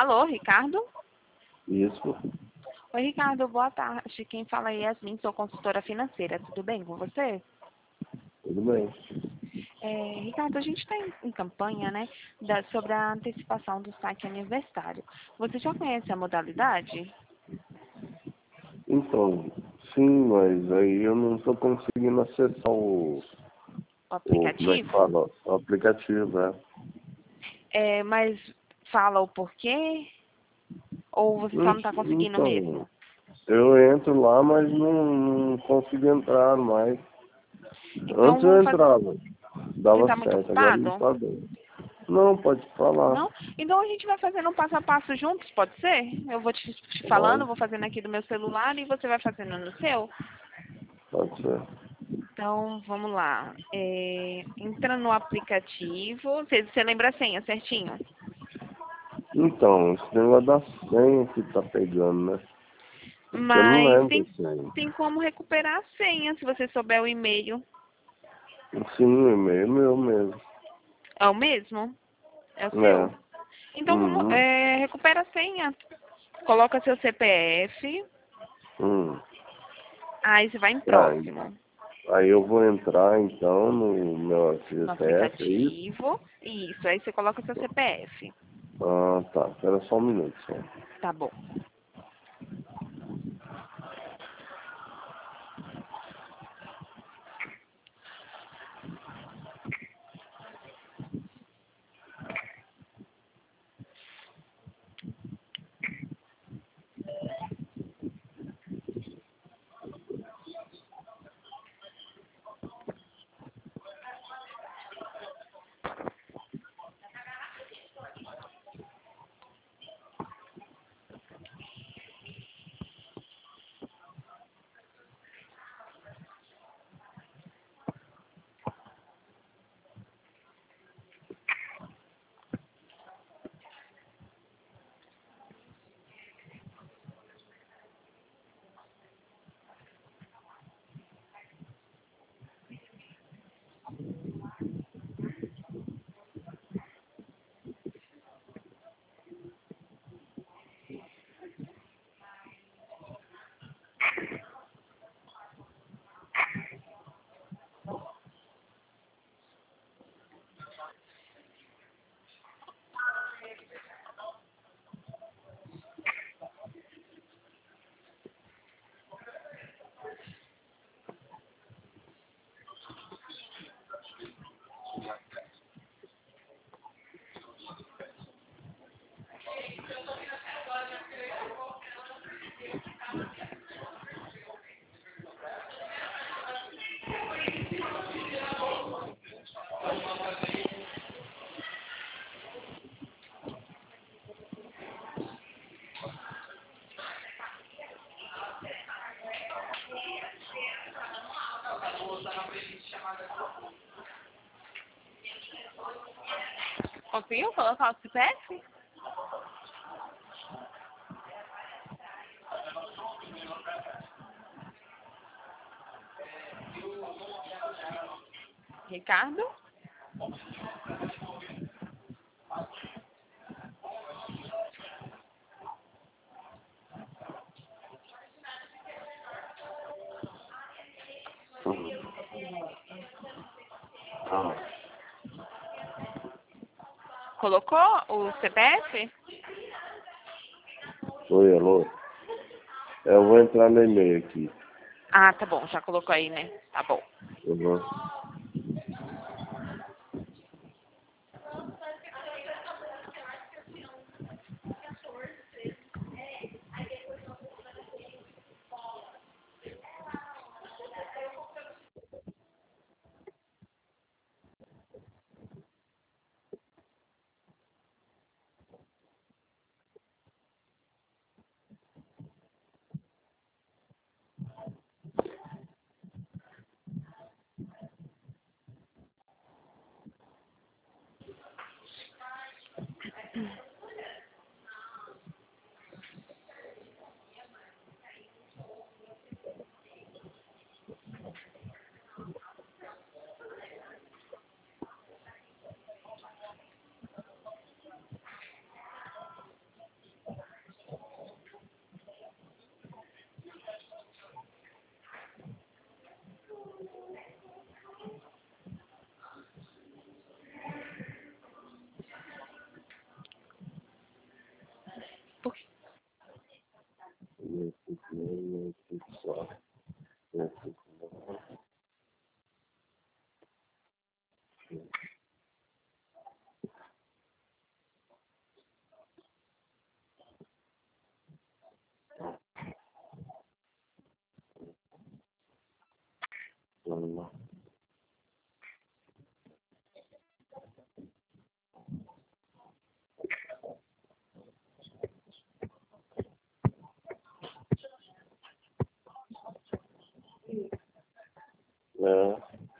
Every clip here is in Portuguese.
Alô, Ricardo? Isso, Oi, Ricardo, boa tarde. Quem fala é Yasmin, sou consultora financeira. Tudo bem com você? tudo bem. Ricardo, a gente está em campanha, né, sobre a antecipação do saque aniversário. Você já conhece a modalidade? Então, sim, mas aí eu não estou conseguindo acessar como é que O aplicativo? fala? O aplicativo, né? Mas fala o porquê? Ou você só não está conseguindo Então, mesmo? eu entro lá, mas não consigo entrar mais. Então, Antes eu vamos fazer... entrava, Você dava está muito certo, agora não ocupado? está dando. Não, pode falar. Não? Então a gente vai fazendo um passo a passo juntos, pode ser? Eu vou te falando, Pode, vou fazendo aqui do meu celular e você vai fazendo no seu. pode ser. Então, vamos lá. Entra no aplicativo. Você lembra a senha certinho? Então, esse negócio da senha que tá pegando, né? Porque eu não Mas lembro tem, da senha. tem como recuperar a senha se você souber o e-mail. Sim, o e-mail é meu mesmo. É o mesmo? É o seu? É. Então, Uhum. recupera a senha. Coloca seu CPF. Hum. Aí você vai em Aí, próximo. aí eu vou entrar então no meu No CPF, é isso? aplicativo. Isso, aí você coloca seu CPF. Ah, tá. Espera só um minuto só. Tá bom. Conseguiu colocar o CPF? Ricardo? Ah, Colocou o CPF? oi, alô? Eu vou entrar no e-mail aqui. Ah, tá bom, já colocou aí, né? Tá bom. Uhum. Só. É.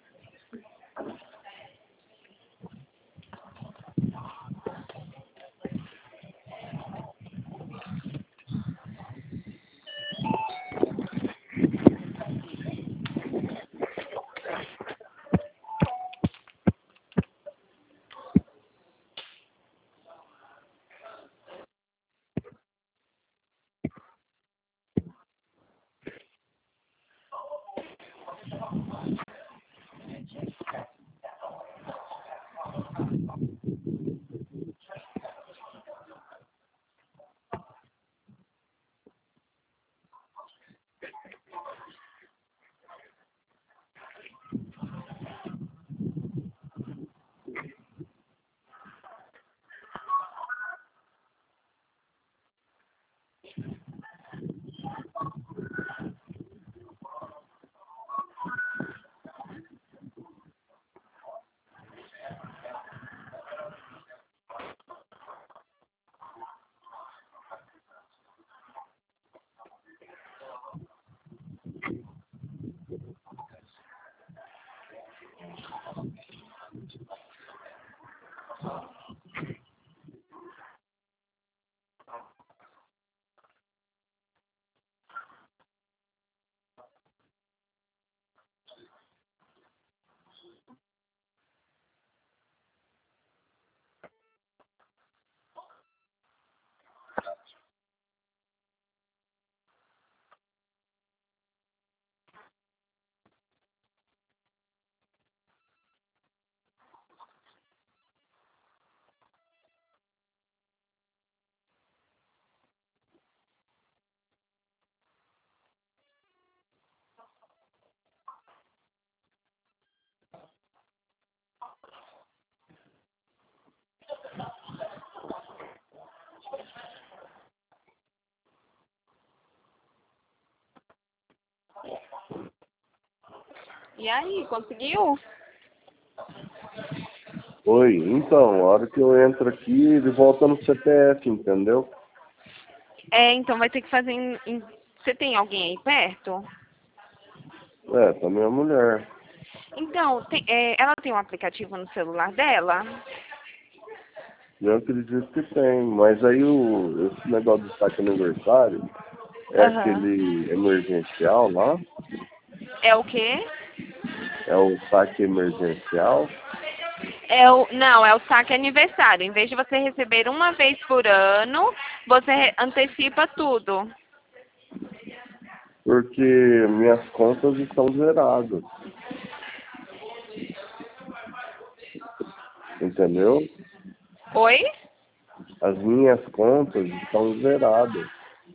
E aí, conseguiu? Oi, então, a hora que eu entro aqui, ele volta no CPF, entendeu? Então vai ter que fazer Você tem alguém aí perto? É, tá minha mulher. Então, ela tem um aplicativo no celular dela? Eu acredito que tem, mas aí esse negócio do saque aniversário é Aham. aquele emergencial lá, É o quê? é o saque emergencial, Não, é o saque aniversário. Em vez de você receber uma vez por ano, você antecipa tudo. porque minhas contas estão zeradas, entendeu? Oi? As minhas contas estão zeradas.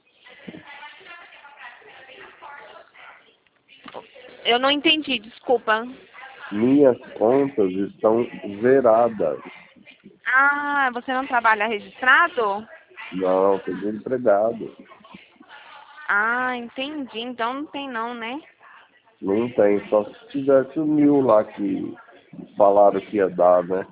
Eu não entendi, desculpa. Minhas contas estão zeradas. Ah, você não trabalha registrado? Não, tô desempregado. Ah, entendi. Então não tem não, né? Não tem, só se tivesse o 1.000 lá que falaram que ia dar, né?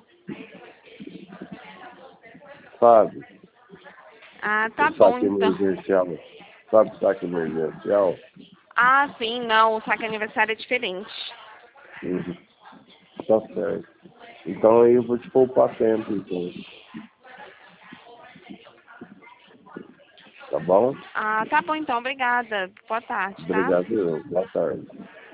Sabe? Ah, O tá bom saque então. emergencial. Sabe o saque emergencial? Ah, sim, não, o saque aniversário é diferente. Uhum. Tá certo. Então aí eu vou te poupar tempo, então. Tá bom? Ah, tá bom então, obrigada. Boa tarde, tá? Obrigado, eu. Boa tarde.